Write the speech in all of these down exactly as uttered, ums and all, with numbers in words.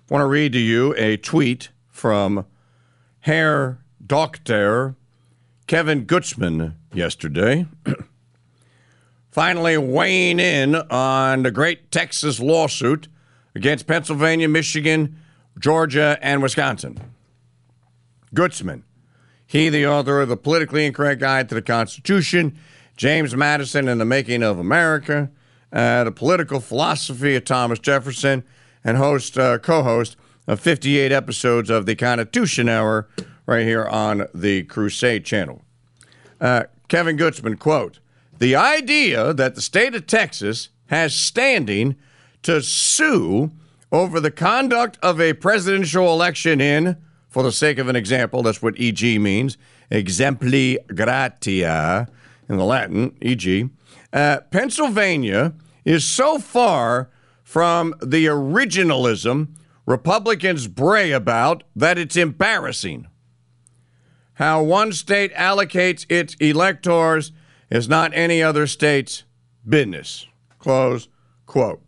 want to read to you a tweet from Herr Doctor Kevin Gutzman yesterday, finally weighing in on the great Texas lawsuit against Pennsylvania, Michigan, Georgia, and Wisconsin. Gutzman, he the author of The Politically Incorrect Guide to the Constitution, James Madison and the Making of America, uh, The Political Philosophy of Thomas Jefferson, and host, uh, co-host of fifty-eight episodes of the Constitution Hour right here on the Crusade channel. Uh, Kevin Gutzman, quote, "The idea that the state of Texas has standing to sue over the conduct of a presidential election in, for the sake of an example, that's what E G means, exempli gratia in the Latin, E G, uh, Pennsylvania is so far from the originalism Republicans bray about that it's embarrassing. How one state allocates its electors is not any other state's business." Close quote.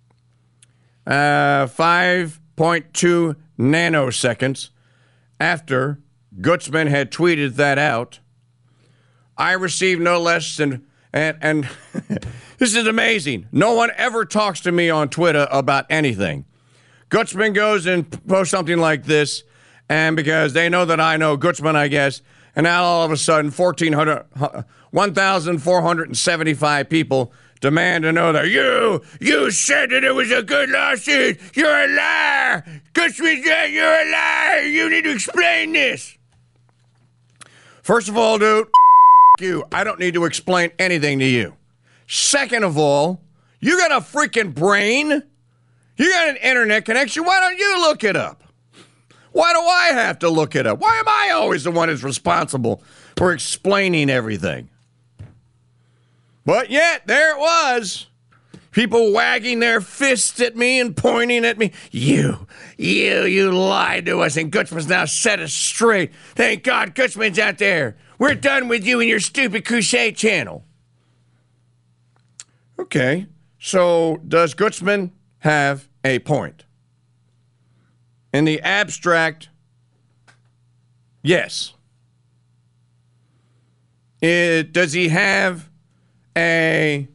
Uh, five point two nanoseconds after Gutzman had tweeted that out, I received no less than, and, and this is amazing, no one ever talks to me on Twitter about anything. Gutzman goes and posts something like this, and because they know that I know Gutzman, I guess, and now all of a sudden fourteen hundred, one thousand four hundred seventy-five people demand to know that you, you said that it was a good lawsuit. You're a liar. Gutzman said you're a liar. You need to explain this. First of all, dude, you. I don't need to explain anything to you. Second of all, you got a freaking brain. You got an internet connection. Why don't you look it up? Why do I have to look it up? Why am I always the one who's responsible for explaining everything? But yet, there it was. People wagging their fists at me and pointing at me. You, you, you lied to us, and Gutzman's now set us straight. Thank God Gutzman's out there. We're done with you and your stupid Crusade channel. Okay, so does Gutzman have a point? In the abstract, yes. It, does he have a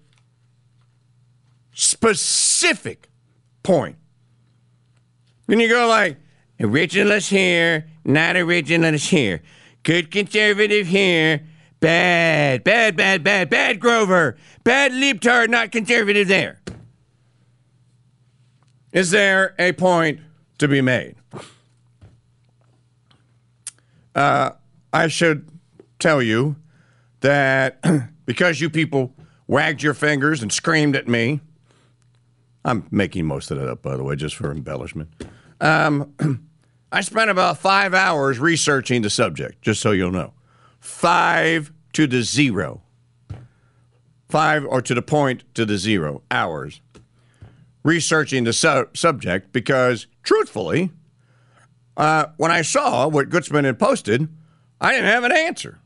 specific point? When you go like, originalist here, not originalist here. Good conservative here, bad, bad, bad, bad, bad Grover. Bad libtard, not conservative there. Is there a point to be made? Uh, I should tell you that because you people wagged your fingers and screamed at me, I'm making most of that up, by the way, just for embellishment. Um, I spent about five hours researching the subject, just so you'll know. Five to the zero. Five, or to the point to the zero, hours. Researching the su- subject because, truthfully, uh, when I saw what Gutzman had posted, I didn't have an answer.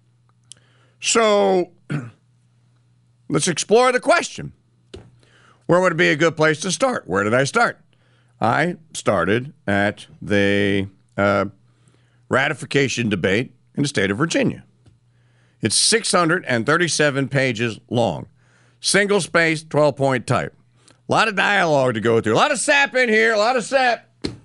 So, let's explore the question. Where would be a good place to start? Where did I start? I started at the uh, ratification debate in the state of Virginia. It's six hundred thirty-seven pages long. Single space, twelve-point type. A lot of dialogue to go through. A lot of sap in here. A lot of sap.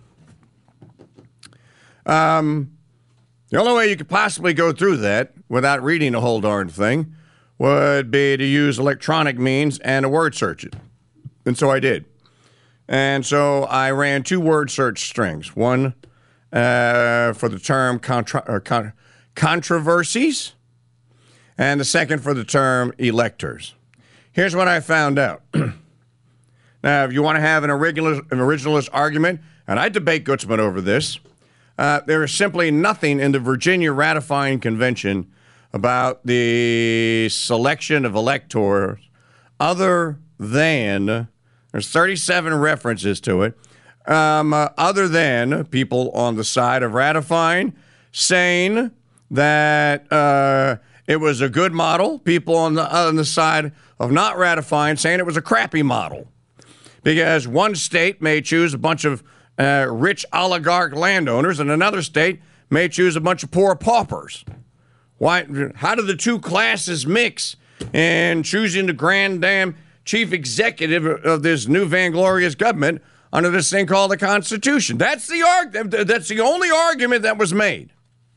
Um, the only way you could possibly go through that without reading the whole darn thing would be to use electronic means and a word search it. And so I did. And so I ran two word search strings. One uh, for the term contra- or con- controversies, and the second for the term electors. Here's what I found out. Now, if you want to have an originalist, an originalist argument, and I debate Gutzman over this, uh, there is simply nothing in the Virginia ratifying convention about the selection of electors other than, there's thirty-seven references to it, um, uh, other than people on the side of ratifying saying that uh, it was a good model, people on the, on the side of not ratifying saying it was a crappy model. Because one state may choose a bunch of uh, rich oligarch landowners, and another state may choose a bunch of poor paupers. Why? How do the two classes mix in choosing the grand damn chief executive of this new vainglorious government under this thing called the Constitution? That's the arg- That's the only argument that was made.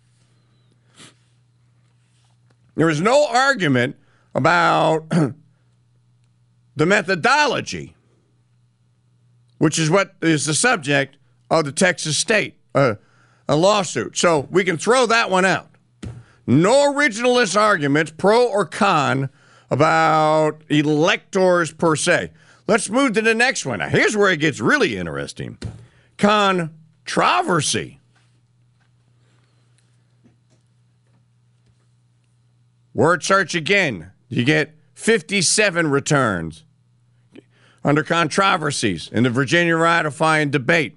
There was no argument about the methodology, which is what is the subject of the Texas state uh, a lawsuit. So we can throw that one out. No originalist arguments, pro or con, about electors per se. Let's move to the next one. Now, here's where it gets really interesting. Controversy. Word search again. You get fifty-seven returns under controversies in the Virginia ratifying debate.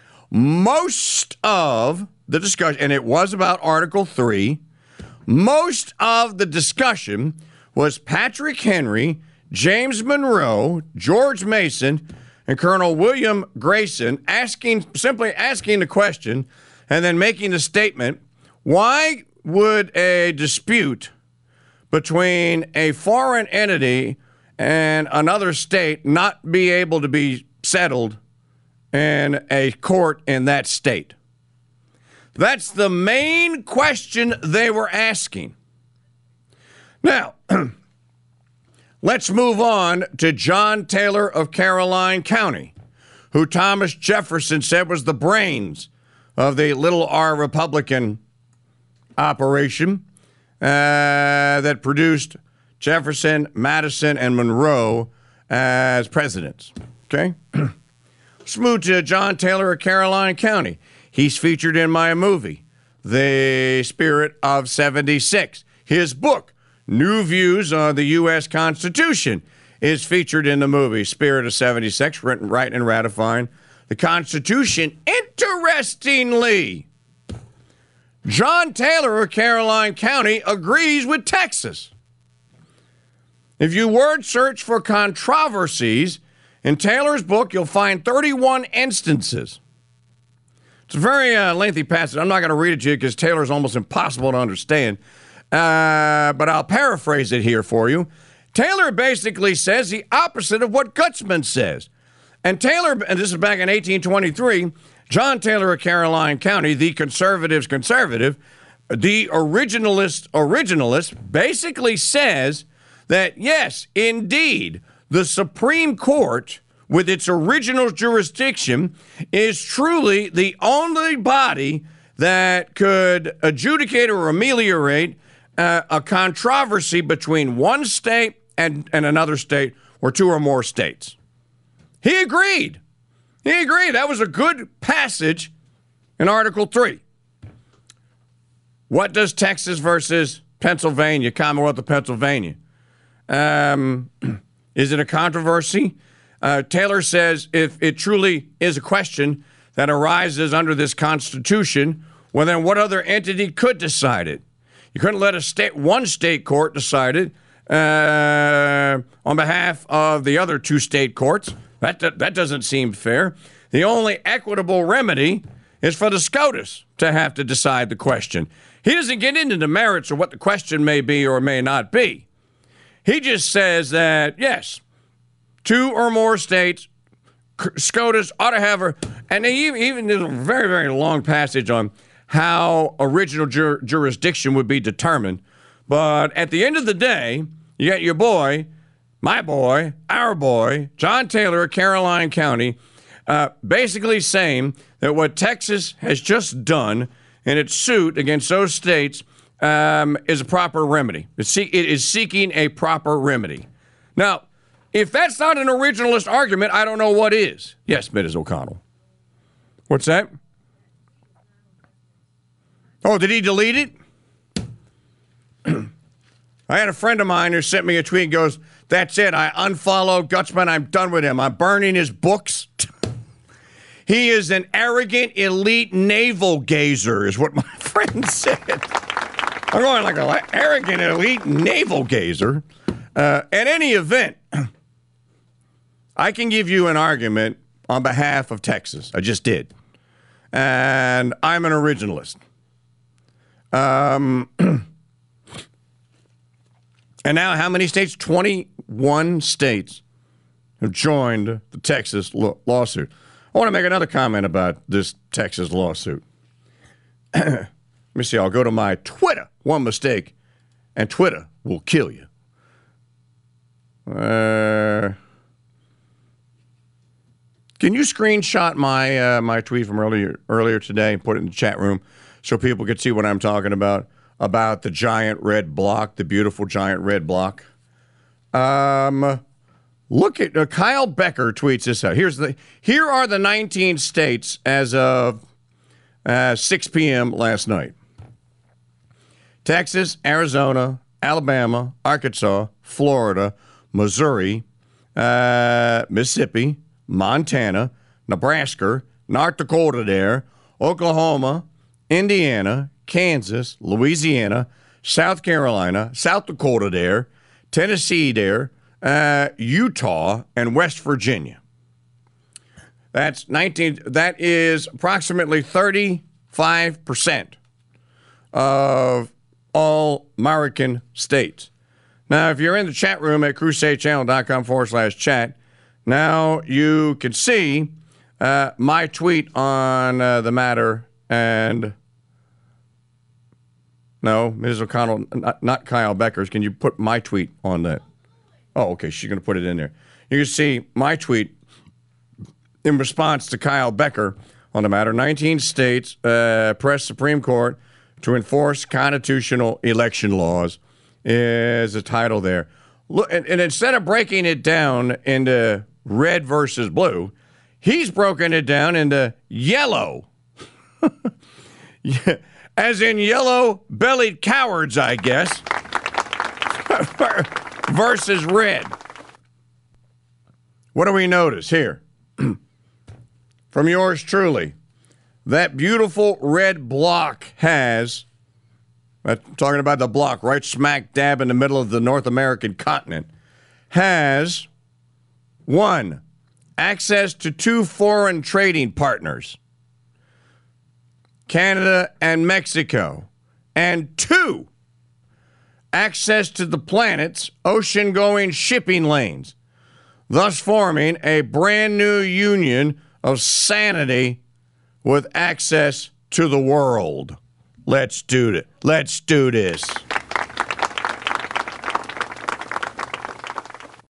Most of the discussion, and it was about Article three, most of the discussion was Patrick Henry, James Monroe, George Mason, and Colonel William Grayson asking, simply asking the question and then making the statement, why would a dispute between a foreign entity and another state not be able to be settled in a court in that state? That's the main question they were asking. Now, let's move on to John Taylor of Caroline County, who Thomas Jefferson said was the brains of the Little R Republican operation uh, that produced Jefferson, Madison, and Monroe as presidents. Okay? Let's move to John Taylor of Caroline County. He's featured in my movie, The Spirit of seventy-six. His book, New Views on the U S Constitution, is featured in the movie, Spirit of seventy-six, written, writing, and ratifying the Constitution. Interestingly, John Taylor of Caroline County agrees with Texas. If you word search for controversies, in Taylor's book, you'll find thirty-one instances. It's a very uh, lengthy passage. I'm not going to read it to you because Taylor's almost impossible to understand. Uh, but I'll paraphrase it here for you. Taylor basically says the opposite of what Gutzman says. And Taylor, and this is back in eighteen twenty-three, John Taylor of Caroline County, the conservative's conservative, the originalist originalist, basically says that, yes, indeed, the Supreme Court, with its original jurisdiction, is truly the only body that could adjudicate or ameliorate uh, a controversy between one state and, and another state or two or more states. He agreed. He agreed. That was a good passage in Article three. What does Texas versus Pennsylvania, Commonwealth of Pennsylvania? Um, is it a controversy? Uh, Taylor says if it truly is a question that arises under this Constitution, well, then what other entity could decide it? You couldn't let a state, one state court decide it uh, on behalf of the other two state courts. That, that, that doesn't seem fair. The only equitable remedy is for the SCOTUS to have to decide the question. He doesn't get into the merits of what the question may be or may not be. He just says that, yes, two or more states, SCOTUS ought to have a, and they even, even there's a very, very long passage on how original jur, jurisdiction would be determined. But at the end of the day, you got your boy, my boy, our boy, John Taylor of Caroline County, uh, basically saying that what Texas has just done in its suit against those states um, is a proper remedy. It's see, it is seeking a proper remedy. Now, if that's not an originalist argument, I don't know what is. Yes, Miz O'Connell. What's that? Oh, did he delete it? I had a friend of mine who sent me a tweet and goes, that's it. I unfollowed Gutzman. I'm done with him. I'm burning his books. He is an arrogant, elite navel gazer, is what my friend said. I'm going like an arrogant, elite navel gazer. Uh, at any event, I can give you an argument on behalf of Texas. I just did. and I'm an originalist. Um, and now how many states? twenty-one states have joined the Texas lo- lawsuit. I want to make another comment about this Texas lawsuit. Let me see. I'll go to my Twitter. One mistake, and Twitter will kill you. Uh, can you screenshot my uh, my tweet from earlier earlier today and put it in the chat room so people could see what I'm talking about, about the giant red block, the beautiful giant red block? Um, look at uh, Kyle Becker tweets this out. Here's the here are the nineteen states as of uh, six p.m. last night. Texas, Arizona, Alabama, Arkansas, Florida, Missouri, uh, Mississippi, Montana, Nebraska, North Dakota there, Oklahoma, Indiana, Kansas, Louisiana, South Carolina, South Dakota there, Tennessee there, uh, Utah, and West Virginia. That's nineteen. That is approximately thirty-five percent of all American states. Now, if you're in the chat room at crusadechannel.com forward slash chat, now you can see uh, my tweet on uh, the matter. And no, Miz O'Connell, not, not Kyle Becker's. Can you put my tweet on that? Oh, okay. She's going to put it in there. You can see my tweet in response to Kyle Becker on the matter. nineteen states uh, press Supreme Court to enforce constitutional election laws is the title there. Look, and, and instead of breaking it down into red versus blue, he's broken it down into yellow. As in yellow-bellied cowards, I guess, versus red. What do we notice here? From yours truly, that beautiful red block has, I'm talking about the block right smack dab in the middle of the North American continent, has, one, access to two foreign trading partners, Canada and Mexico, and two, access to the planet's ocean-going shipping lanes, thus forming a brand new union of sanity with access to the world. Let's do it. Let's do this.